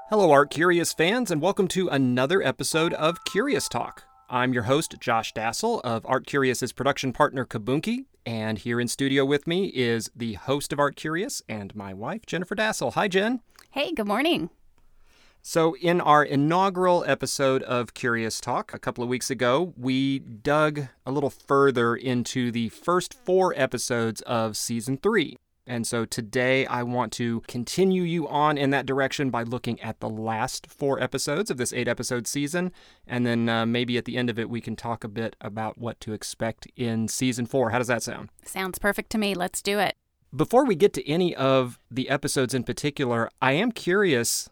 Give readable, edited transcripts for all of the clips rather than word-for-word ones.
Hello, Art Curious fans, and welcome to another episode of Curious Talk. I'm your host, Josh Dassel of Art Curious's production partner, Kabunki, and here in studio with me is the host of Art Curious and my wife, Jennifer Dassel. Hi, Jen. Hey, good morning. So in our inaugural episode of Curious Talk a couple of weeks ago, we dug a little further into the first 4 episodes of Season 3. And so today I want to continue you on in that direction by looking at the last 4 episodes of this 8-episode season. And then maybe at the end of it, we can talk a bit about what to expect in Season 4. How does that sound? Sounds perfect to me. Let's do it. Before we get to any of the episodes in particular, I am curious,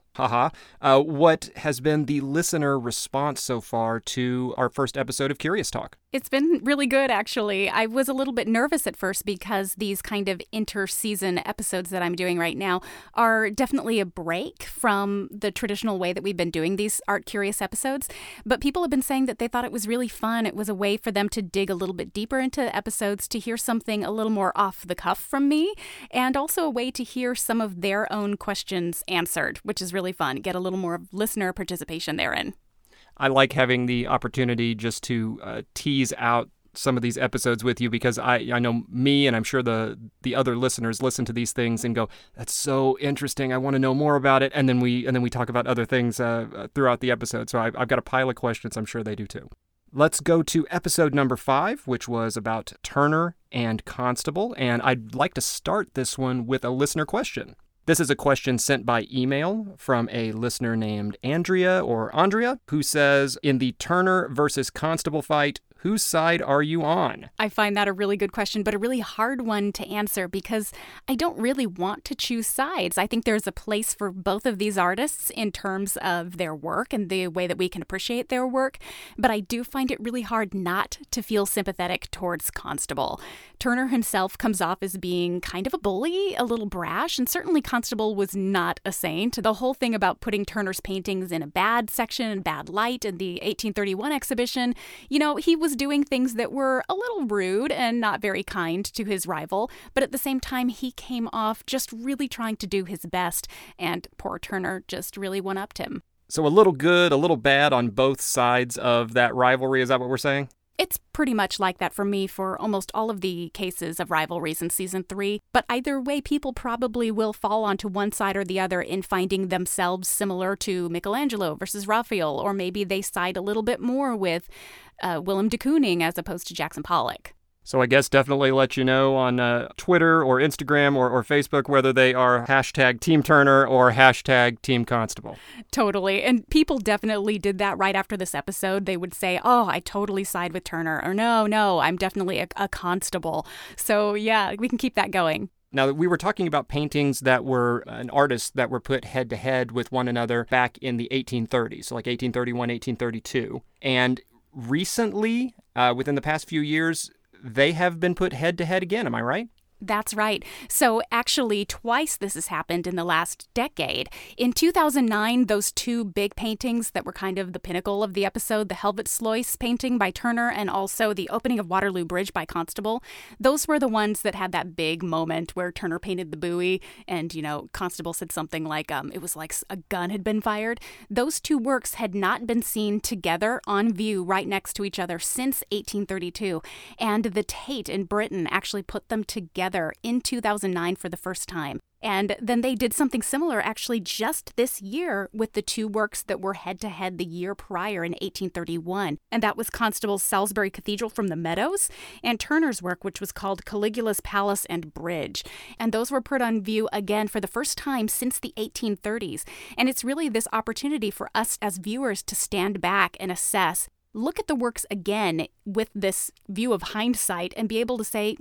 what has been the listener response so far to our first episode of Curious Talk? It's been really good, actually. I was a little bit nervous at first because these kind of inter-season episodes that I'm doing right now are definitely a break from the traditional way that we've been doing these Art Curious episodes. But people have been saying that they thought it was really fun. It was a way for them to dig a little bit deeper into episodes, to hear something a little more off the cuff from me, and also a way to hear some of their own questions answered, which is really fun. Get a little more listener participation therein. I like having the opportunity just to tease out some of these episodes with you because I know me and I'm sure the other listeners listen to these things and go, that's so interesting. I want to know more about it. And then we talk about other things throughout the episode. So I've got a pile of questions. I'm sure they do too. Let's go to episode number 5, which was about Turner and Constable. And I'd like to start this one with a listener question. This is a question sent by email from a listener named Andrea, who says, in the Turner versus Constable fight, whose side are you on? I find that a really good question, but a really hard one to answer because I don't really want to choose sides. I think there's a place for both of these artists in terms of their work and the way that we can appreciate their work, but I do find it really hard not to feel sympathetic towards Constable. Turner himself comes off as being kind of a bully, a little brash, and certainly Constable was not a saint. The whole thing about putting Turner's paintings in a bad section and bad light in the 1831 exhibition, he was doing things that were a little rude and not very kind to his rival, but at the same time, he came off just really trying to do his best, and poor Turner just really one-upped him. So a little good, a little bad on both sides of that rivalry, is that what we're saying? It's pretty much like that for me for almost all of the cases of rivalries in Season 3, but either way, people probably will fall onto one side or the other in finding themselves similar to Michelangelo versus Raphael, or maybe they side a little bit more with Willem de Kooning as opposed to Jackson Pollock. So I guess definitely let you know on Twitter or Instagram or Facebook whether they are hashtag Team Turner or hashtag Team Constable. Totally. And people definitely did that right after this episode. They would say, oh, I totally side with Turner. Or no, I'm definitely a Constable. So yeah, we can keep that going. Now, we were talking about paintings that were an artist that were put head-to-head with one another back in the 1830s, so like 1831, 1832. And recently, within the past few years, they have been put head-to-head again. Am I right? That's right. So actually, twice this has happened in the last decade. In 2009, those 2 big paintings that were kind of the pinnacle of the episode, the Helvoetsluis painting by Turner and also the opening of Waterloo Bridge by Constable, those were the ones that had that big moment where Turner painted the buoy and, Constable said something like it was like a gun had been fired. Those 2 works had not been seen together on view right next to each other since 1832. And the Tate in Britain actually put them together in 2009 for the first time. And then they did something similar actually just this year with the 2 works that were head-to-head the year prior in 1831. And that was Constable's Salisbury Cathedral from the Meadows and Turner's work, which was called Caligula's Palace and Bridge. And those were put on view again for the first time since the 1830s. And it's really this opportunity for us as viewers to stand back and assess, look at the works again with this view of hindsight and be able to say,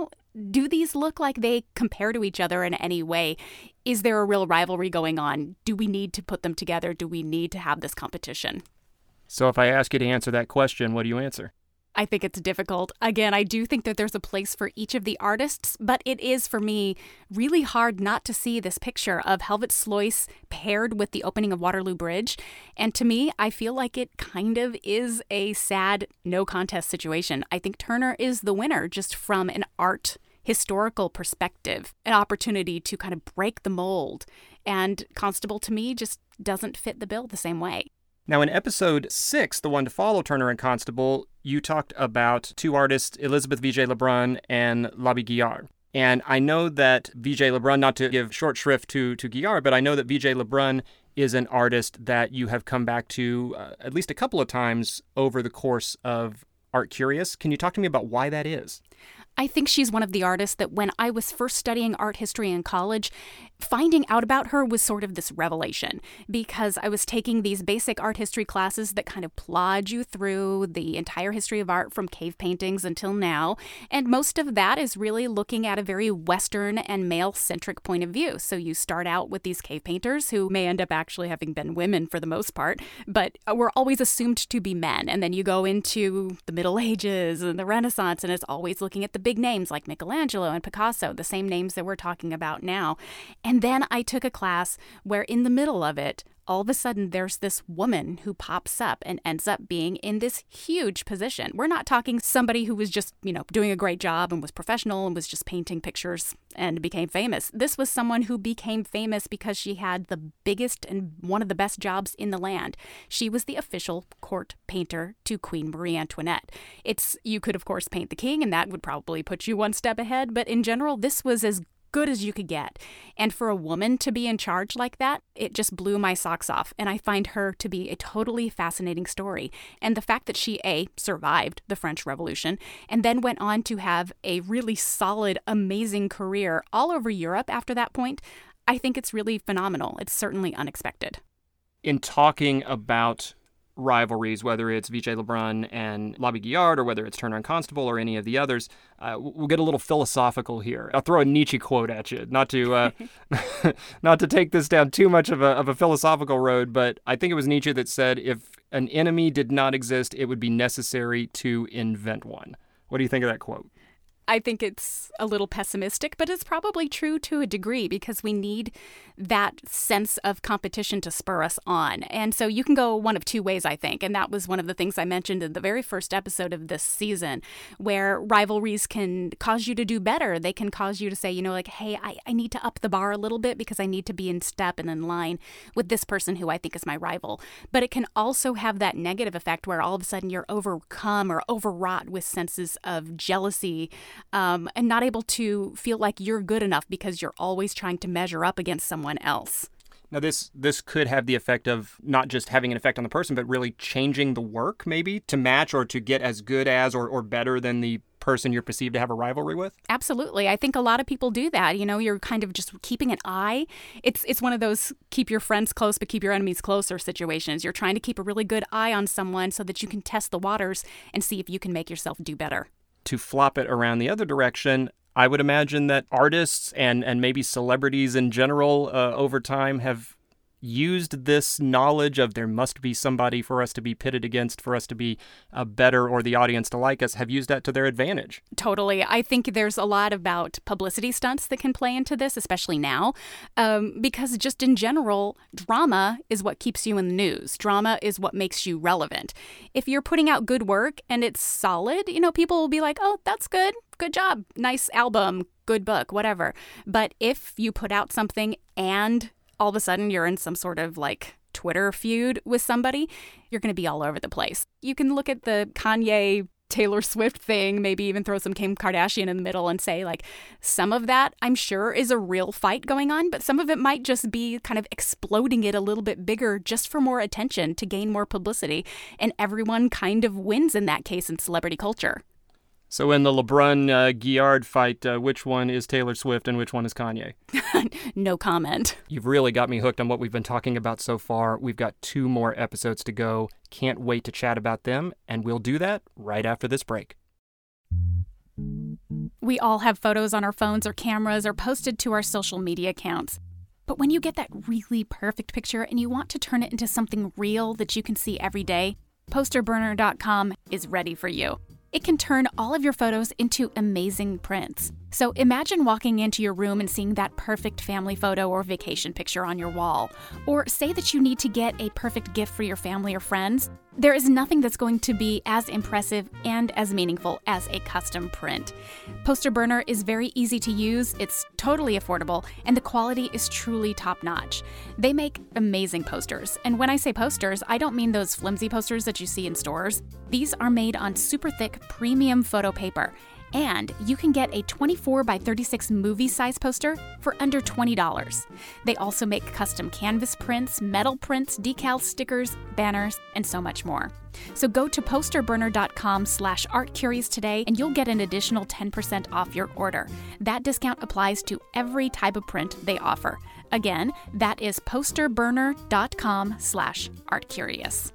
do these look like they compare to each other in any way? Is there a real rivalry going on? Do we need to put them together? Do we need to have this competition? So if I ask you to answer that question, what do you answer? I think it's difficult. Again, I do think that there's a place for each of the artists, but it is, for me, really hard not to see this picture of Helvoetsluis paired with the opening of Waterloo Bridge. And to me, I feel like it kind of is a sad no contest situation. I think Turner is the winner just from an art historical perspective, an opportunity to kind of break the mold And Constable, to me, just doesn't fit the bill the same way. Now, in episode 6, the one to follow Turner and Constable, you talked about two artists, Elizabeth Vigée-Lebrun and Labi Guiard. And I know that Vigée-Lebrun, not to give short shrift to Guiard, but I know that Vigée-Lebrun is an artist that you have come back to at least a couple of times over the course of Art Curious. Can you talk to me about why that is? I think she's one of the artists that when I was first studying art history in college, finding out about her was sort of this revelation, because I was taking these basic art history classes that kind of plod you through the entire history of art from cave paintings until now. And most of that is really looking at a very Western and male-centric point of view. So you start out with these cave painters who may end up actually having been women for the most part, but were always assumed to be men. And then you go into the Middle Ages and the Renaissance, and it's always looking at the big names like Michelangelo and Picasso, the same names that we're talking about now. And then I took a class where in the middle of it, all of a sudden there's this woman who pops up and ends up being in this huge position. We're not talking somebody who was just, doing a great job and was professional and was just painting pictures and became famous. This was someone who became famous because she had the biggest and one of the best jobs in the land. She was the official court painter to Queen Marie Antoinette. You could, of course, paint the king, and that would probably put you one step ahead. But in general, this was as good as you could get. And for a woman to be in charge like that, it just blew my socks off. And I find her to be a totally fascinating story. And the fact that she, survived the French Revolution and then went on to have a really solid, amazing career all over Europe after that point, I think it's really phenomenal. It's certainly unexpected. In talking about rivalries, whether it's Vigée-Lebrun and Labi Guiard, or whether it's Turner and Constable or any of the others, we'll get a little philosophical here. I'll throw a Nietzsche quote at you, not to not to take this down too much of a philosophical road, but I think it was Nietzsche that said, if an enemy did not exist, it would be necessary to invent one. What do you think of that quote? I think it's a little pessimistic, but it's probably true to a degree because we need that sense of competition to spur us on. And so you can go one of two ways, I think. And that was one of the things I mentioned in the very first episode of this season, where rivalries can cause you to do better. They can cause you to say, hey, I need to up the bar a little bit because I need to be in step and in line with this person who I think is my rival. But it can also have that negative effect where all of a sudden you're overcome or overwrought with senses of jealousy, and not able to feel like you're good enough because you're always trying to measure up against someone else. Now, this could have the effect of not just having an effect on the person, but really changing the work, maybe, to match or to get as good as or better than the person you're perceived to have a rivalry with? Absolutely. I think a lot of people do that. You're kind of just keeping an eye. It's one of those keep your friends close but keep your enemies closer situations. You're trying to keep a really good eye on someone so that you can test the waters and see if you can make yourself do better. To flop it around the other direction, I would imagine that artists and maybe celebrities in general over time have used this knowledge of there must be somebody for us to be pitted against, for us to be better, or the audience to like us, have used that to their advantage. Totally. I think there's a lot about publicity stunts that can play into this, especially now, because just in general, drama is what keeps you in the news. Drama is what makes you relevant. If you're putting out good work and it's solid, people will be like, oh, that's good. Good job. Nice album. Good book. Whatever. But if you put out something and all of a sudden you're in some sort of Twitter feud with somebody, you're going to be all over the place. You can look at the Kanye Taylor Swift thing, maybe even throw some Kim Kardashian in the middle and say some of that I'm sure is a real fight going on, but some of it might just be kind of exploding it a little bit bigger just for more attention to gain more publicity. And everyone kind of wins in that case in celebrity culture. So in the LeBron-Guiard fight, which one is Taylor Swift and which one is Kanye? No comment. You've really got me hooked on what we've been talking about so far. We've got 2 more episodes to go. Can't wait to chat about them, and we'll do that right after this break. We all have photos on our phones or cameras or posted to our social media accounts. But when you get that really perfect picture and you want to turn it into something real that you can see every day, Posterburner.com is ready for you. It can turn all of your photos into amazing prints. So imagine walking into your room and seeing that perfect family photo or vacation picture on your wall. Or say that you need to get a perfect gift for your family or friends. There is nothing that's going to be as impressive and as meaningful as a custom print. Poster Burner is very easy to use, it's totally affordable, and the quality is truly top-notch. They make amazing posters, and when I say posters, I don't mean those flimsy posters that you see in stores. These are made on super thick premium photo paper. And you can get a 24 by 36 movie-size poster for under $20. They also make custom canvas prints, metal prints, decals, stickers, banners, and so much more. So go to posterburner.com/artcurious today and you'll get an additional 10% off your order. That discount applies to every type of print they offer. Again, that is posterburner.com/artcurious.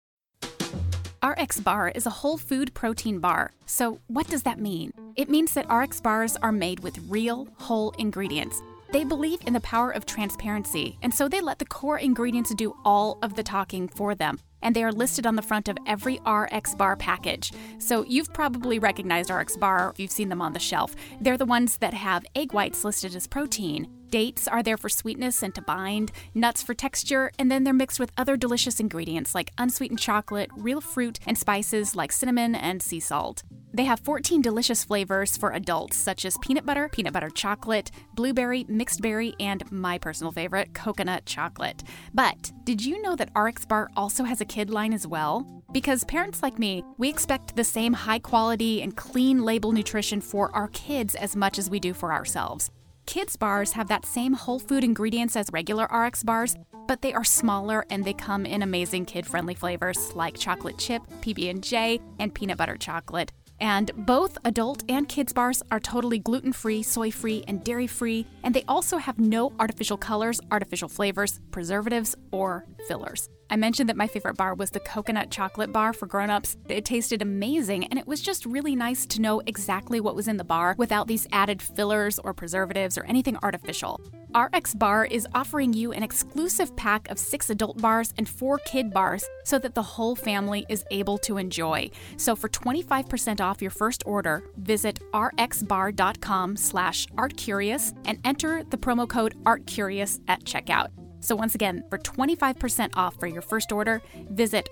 RX Bar is a whole food protein bar. So what does that mean? It means that RX bars are made with real, whole ingredients. They believe in the power of transparency, and so they let the core ingredients do all of the talking for them. And they are listed on the front of every RX Bar package. So you've probably recognized RX Bar if you've seen them on the shelf. They're the ones that have egg whites listed as protein. Dates are there for sweetness and to bind, nuts for texture, and then they're mixed with other delicious ingredients like unsweetened chocolate, real fruit, and spices like cinnamon and sea salt. They have 14 delicious flavors for adults, such as peanut butter chocolate, blueberry, mixed berry, and my personal favorite, coconut chocolate. But did you know that RX Bar also has a kid line as well? Because parents like me, we expect the same high quality and clean label nutrition for our kids as much as we do for ourselves. Kids bars have that same whole food ingredients as regular RX bars, but they are smaller and they come in amazing kid-friendly flavors like chocolate chip, PB&J, and peanut butter chocolate. And both adult and kids bars are totally gluten-free, soy-free, and dairy-free, and they also have no artificial colors, artificial flavors, preservatives, or fillers. I mentioned that my favorite bar was the coconut chocolate bar for grown-ups. It tasted amazing, and it was just really nice to know exactly what was in the bar without these added fillers or preservatives or anything artificial. RX Bar is offering you an exclusive pack of 6 adult bars and 4 kid bars so that the whole family is able to enjoy. So for 25% off your first order, visit rxbar.com/artcurious and enter the promo code ARTCurious at checkout. So once again, for 25% off for your first order, visit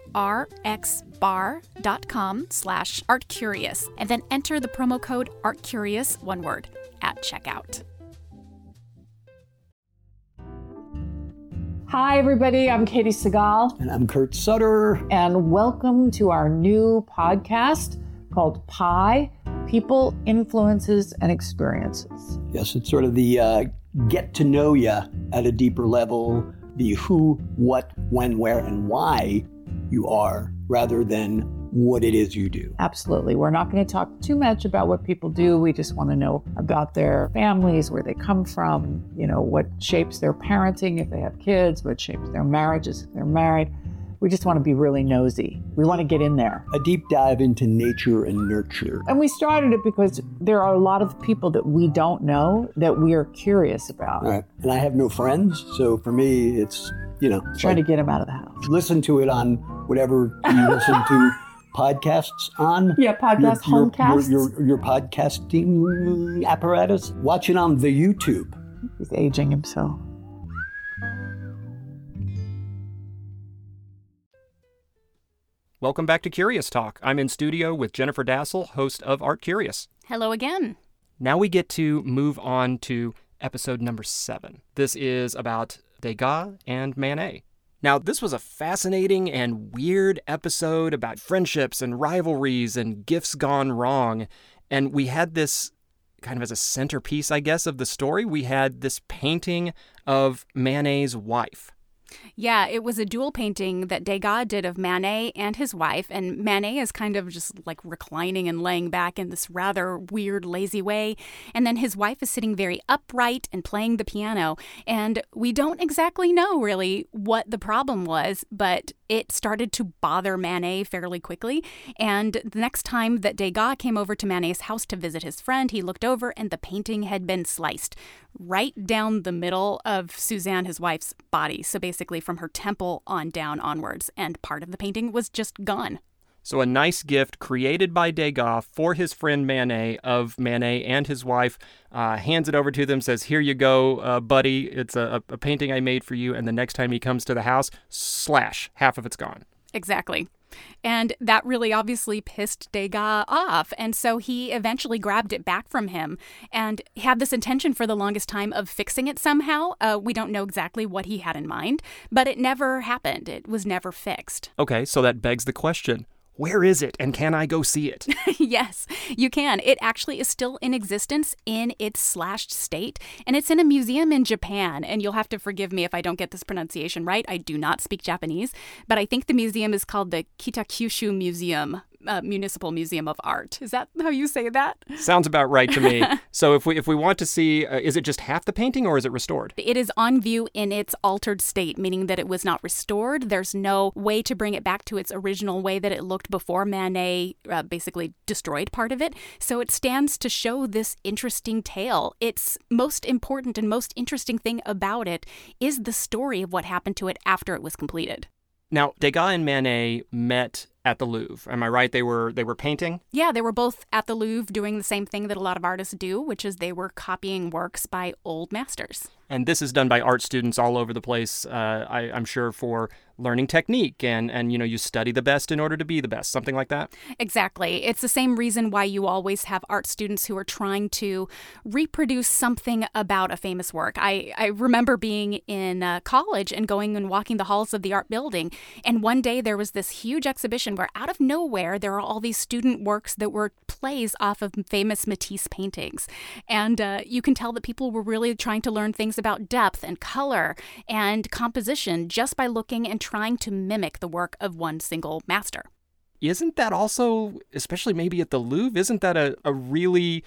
rxbar.com/artcurious and then enter the promo code ARTCurious, one word, at checkout. Hi, everybody. I'm Katie Segal. And I'm Kurt Sutter. And welcome to our new podcast called PIE, People, Influences, and Experiences. Yes, it's sort of the get to know you at a deeper level, the who, what, when, where, and why you are, rather than what it is you do. Absolutely. We're not going to talk too much about what people do. We just want to know about their families, where they come from, what shapes their parenting if they have kids, what shapes their marriages if they're married. We just want to be really nosy. We want to get in there. A deep dive into nature and nurture. And we started it because there are a lot of people that we don't know that we are curious about. Right. And I have no friends, so for me, it's, trying to get them out of the house. Listen to it on whatever you listen to podcasts on. Yeah, homecasts. Your podcasting apparatus. Watch it on the YouTube. He's aging himself. Welcome back to Curious Talk. I'm in studio with Jennifer Dassel, host of Art Curious. Hello again. Now we get to move on to episode number 7. This is about Degas and Manet. Now, this was a fascinating and weird episode about friendships and rivalries and gifts gone wrong. And we had this kind of as a centerpiece, I guess, of the story. We had this painting of Manet's wife. Yeah, it was a dual painting that Degas did of Manet and his wife, and Manet is kind of just like reclining and laying back in this rather weird, lazy way, and then his wife is sitting very upright and playing the piano, and we don't exactly know really what the problem was, but it started to bother Manet fairly quickly, and the next time that Degas came over to Manet's house to visit his friend, he looked over and the painting had been sliced right down the middle of Suzanne, his wife's body. So basically from her temple on down onwards. And part of the painting was just gone. So a nice gift created by Degas for his friend Manet of Manet and his wife, hands it over to them, says, here you go, buddy. It's a painting I made for you. And the next time he comes to the house, slash, half of it's gone. Exactly. And that really obviously pissed Degas off. And so he eventually grabbed it back from him and had this intention for the longest time of fixing it somehow. We don't know exactly what he had in mind, but it never happened. It was never fixed. Okay, so that begs the question. Where is it, and can I go see it? Yes, you can. It actually is still in existence in its slashed state, and it's in a museum in Japan. And you'll have to forgive me if I don't get this pronunciation right. I do not speak Japanese, but I think the museum is called the Kitakyushu Museum. Municipal Museum of Art. Is that how you say that? Sounds about right to me. So if we want to see, is it just half the painting or is it restored? It is on view in its altered state, meaning that it was not restored. There's no way to bring it back to its original way that it looked before Manet basically destroyed part of it. So it stands to show this interesting tale. Its most important and most interesting thing about it is the story of what happened to it after it was completed. Now, Degas and Manet met at the Louvre. Am I right? They were painting? Yeah, they were both at the Louvre doing the same thing that a lot of artists do, which is they were copying works by old masters. And this is done by art students all over the place, I'm sure, for learning technique and you study the best in order to be the best, something like that? Exactly. It's the same reason why you always have art students who are trying to reproduce something about a famous work. I remember being in college and going and walking the halls of the art building, and one day there was this huge exhibition where out of nowhere there are all these student works that were plays off of famous Matisse paintings. And you can tell that people were really trying to learn things about depth and color and composition just by looking and trying to mimic the work of one single master. Isn't that also, especially maybe at the Louvre, isn't that a really,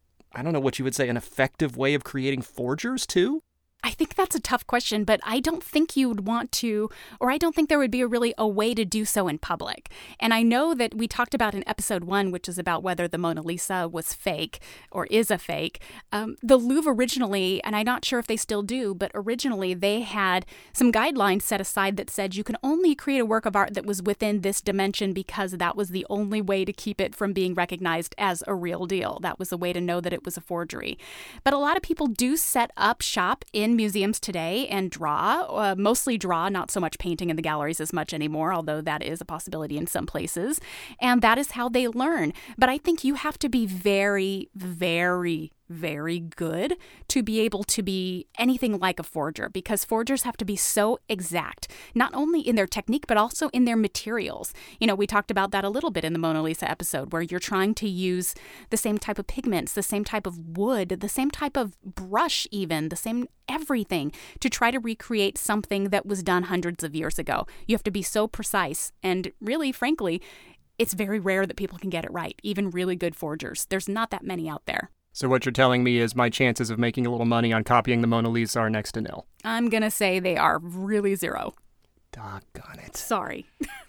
I don't know what you would say, an effective way of creating forgers too? I think that's a tough question, but I don't think you would want to, or I don't think there would be a way to do so in public. And I know that we talked about in episode 1, which is about whether the Mona Lisa was fake or is a fake. The Louvre originally, and I'm not sure if they still do, but originally they had some guidelines set aside that said you can only create a work of art that was within this dimension because that was the only way to keep it from being recognized as a real deal. That was a way to know that it was a forgery. But a lot of people do set up shop in museums today and draw, mostly draw, not so much painting in the galleries as much anymore, although that is a possibility in some places. And that is how they learn. But I think you have to be very, very, very good to be able to be anything like a forger, because forgers have to be so exact, not only in their technique, but also in their materials. We talked about that a little bit in the Mona Lisa episode, where you're trying to use the same type of pigments, the same type of wood, the same type of brush, even the same everything to try to recreate something that was done hundreds of years ago. You have to be so precise. And really, frankly, it's very rare that people can get it right, even really good forgers. There's not that many out there. So what you're telling me is my chances of making a little money on copying the Mona Lisa are next to nil. I'm going to say they are really zero. Doggone it. Sorry.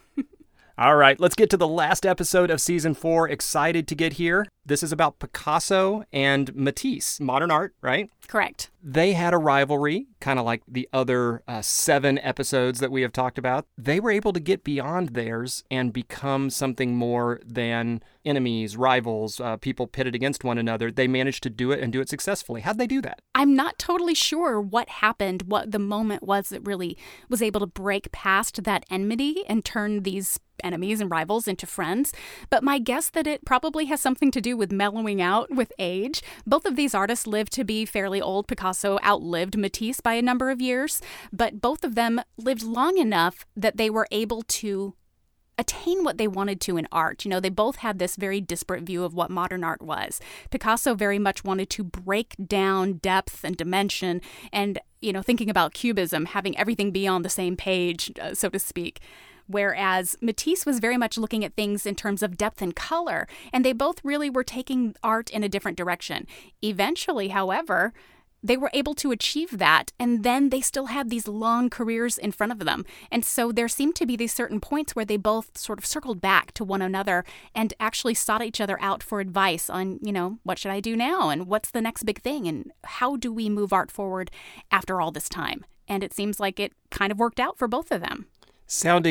All right, let's get to the last episode of Season 4. Excited to get here. This is about Picasso and Matisse, modern art, right? Correct. They had a rivalry, kind of like the other 7 episodes that we have talked about. They were able to get beyond theirs and become something more than enemies, rivals, people pitted against one another. They managed to do it and do it successfully. How'd they do that? I'm not totally sure what happened, what the moment was that really was able to break past that enmity and turn these enemies and rivals into friends. But my guess that it probably has something to do with mellowing out with age. Both of these artists lived to be fairly old. Picasso outlived Matisse by a number of years, but both of them lived long enough that they were able to attain what they wanted to in art. They both had this very disparate view of what modern art was. Picasso very much wanted to break down depth and dimension and, thinking about cubism, having everything be on the same page, so to speak. Whereas Matisse was very much looking at things in terms of depth and color, and they both really were taking art in a different direction. Eventually, however, they were able to achieve that, and then they still had these long careers in front of them. And so there seemed to be these certain points where they both sort of circled back to one another and actually sought each other out for advice on, what should I do now? And what's the next big thing? And how do we move art forward after all this time? And it seems like it kind of worked out for both of them. Sounding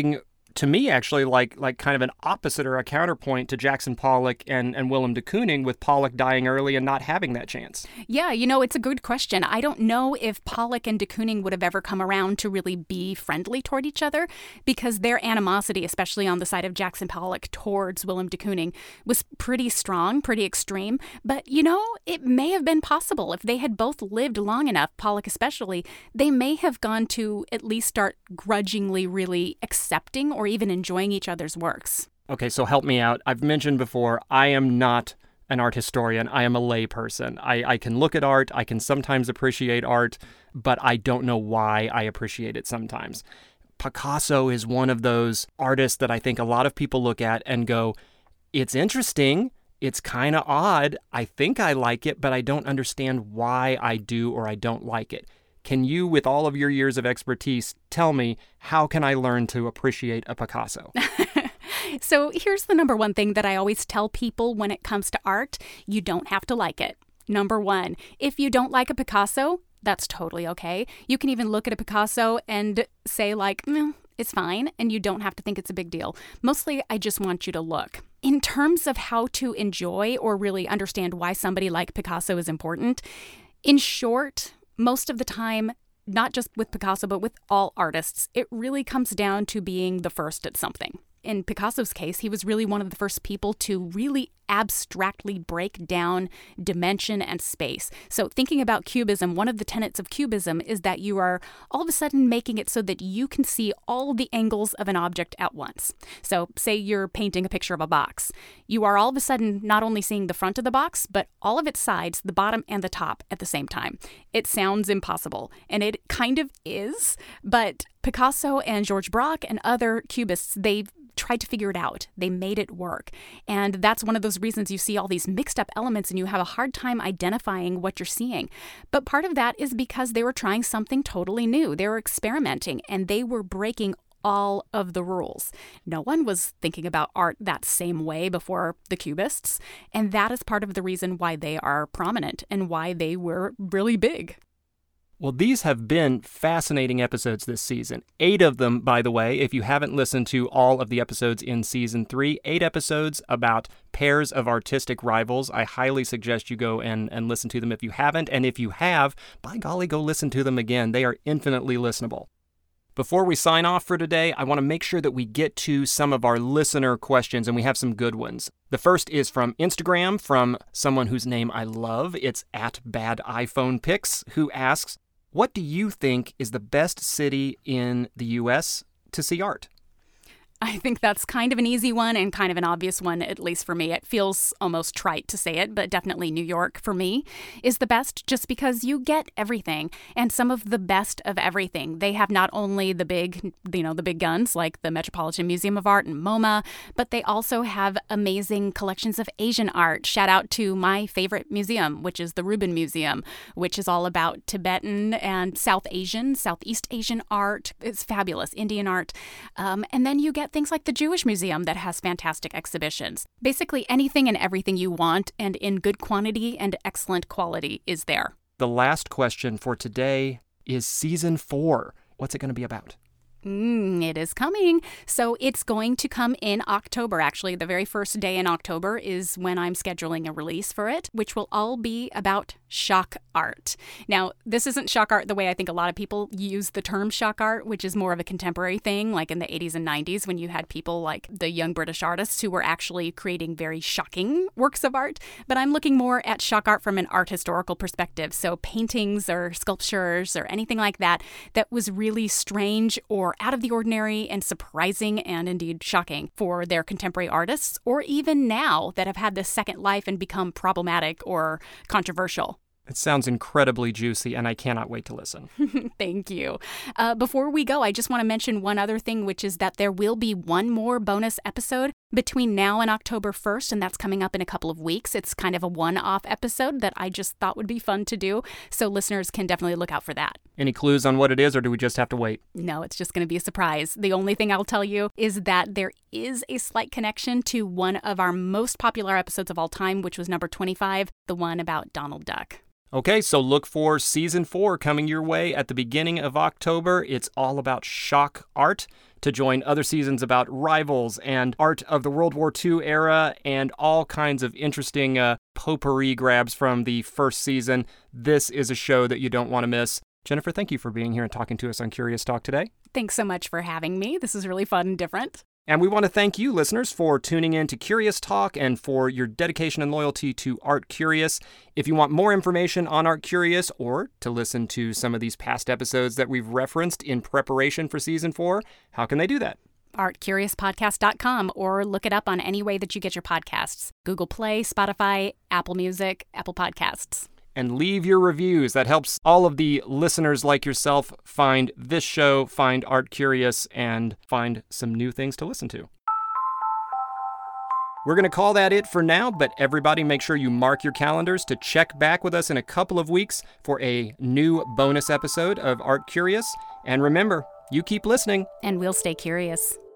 to me, actually, like kind of an opposite or a counterpoint to Jackson Pollock and Willem de Kooning, with Pollock dying early and not having that chance. Yeah, it's a good question. I don't know if Pollock and de Kooning would have ever come around to really be friendly toward each other, because their animosity, especially on the side of Jackson Pollock towards Willem de Kooning, was pretty strong, pretty extreme. But, it may have been possible. If they had both lived long enough, Pollock especially, they may have gone to at least start grudgingly really accepting or even enjoying each other's works. Okay, so help me out. I've mentioned before, I am not an art historian. I am a lay person. I can look at art. I can sometimes appreciate art, but I don't know why I appreciate it sometimes. Picasso is one of those artists that I think a lot of people look at and go, it's interesting. It's kind of odd. I think I like it, but I don't understand why I do or I don't like it. Can you, with all of your years of expertise, tell me, how can I learn to appreciate a Picasso? So here's the number one thing that I always tell people when it comes to art. You don't have to like it. Number one, if you don't like a Picasso, that's totally okay. You can even look at a Picasso and say it's fine, and you don't have to think it's a big deal. Mostly, I just want you to look. In terms of how to enjoy or really understand why somebody like Picasso is important, in short, most of the time, not just with Picasso, but with all artists, it really comes down to being the first at something. In Picasso's case, he was really one of the first people to really abstractly break down dimension and space. So thinking about Cubism, one of the tenets of Cubism is that you are all of a sudden making it so that you can see all the angles of an object at once. So say you're painting a picture of a box. You are all of a sudden not only seeing the front of the box, but all of its sides, the bottom and the top at the same time. It sounds impossible, and it kind of is, but Picasso and George Braque and other Cubists, they tried to figure it out. They made it work. And that's one of those reasons you see all these mixed up elements and you have a hard time identifying what you're seeing. But part of that is because they were trying something totally new. They were experimenting and they were breaking all of the rules. No one was thinking about art that same way before the Cubists. And that is part of the reason why they are prominent and why they were really big. Well, these have been fascinating episodes this season. 8 of them, by the way, if you haven't listened to all of the episodes in Season 3, 8 episodes about pairs of artistic rivals. I highly suggest you go and listen to them if you haven't. And if you have, by golly, go listen to them again. They are infinitely listenable. Before we sign off for today, I want to make sure that we get to some of our listener questions, and we have some good ones. The first is from Instagram, from someone whose name I love. It's @BadIPhonePics, who asks, what do you think is the best city in the U.S. to see art? I think that's kind of an easy one and kind of an obvious one, at least for me. It feels almost trite to say it, but definitely New York, for me, is the best just because you get everything and some of the best of everything. They have not only the big guns like the Metropolitan Museum of Art and MoMA, but they also have amazing collections of Asian art. Shout out to my favorite museum, which is the Rubin Museum, which is all about Tibetan and Southeast Asian art. It's fabulous. Indian art. And then you get things like the Jewish Museum that has fantastic exhibitions. Basically anything and everything you want and in good quantity and excellent quality is there. The last question for today is Season 4. What's it going to be about? It is coming. So it's going to come in October, actually. The very first day in October is when I'm scheduling a release for it, which will all be about shock art. Now, this isn't shock art the way I think a lot of people use the term shock art, which is more of a contemporary thing, like in the 80s and 90s when you had people like the young British artists who were actually creating very shocking works of art. But I'm looking more at shock art from an art historical perspective. So paintings or sculptures or anything like that was really strange or out of the ordinary and surprising and indeed shocking for their contemporary artists, or even now that have had this second life and become problematic or controversial. It sounds incredibly juicy, and I cannot wait to listen. Thank you. Before we go, I just want to mention one other thing, which is that there will be one more bonus episode between now and October 1st, and that's coming up in a couple of weeks. It's kind of a one-off episode that I just thought would be fun to do, so listeners can definitely look out for that. Any clues on what it is, or do we just have to wait? No, it's just going to be a surprise. The only thing I'll tell you is that there is a slight connection to one of our most popular episodes of all time, which was number 25, the one about Donald Duck. Okay, so look for Season 4 coming your way at the beginning of October. It's all about shock art. to join other seasons about rivals and art of the World War II era and all kinds of interesting potpourri grabs from the first season. This is a show that you don't want to miss. Jennifer, thank you for being here and talking to us on Curious Talk today. Thanks so much for having me. This is really fun and different. And we want to thank you, listeners, for tuning in to Curious Talk and for your dedication and loyalty to Art Curious. If you want more information on Art Curious or to listen to some of these past episodes that we've referenced in preparation for Season 4, how can they do that? ArtCuriousPodcast.com, or look it up on any way that you get your podcasts. Google Play, Spotify, Apple Music, Apple Podcasts. And leave your reviews. That helps all of the listeners like yourself find this show, find Art Curious, and find some new things to listen to. We're going to call that it for now, but everybody make sure you mark your calendars to check back with us in a couple of weeks for a new bonus episode of Art Curious. And remember, you keep listening. And we'll stay curious.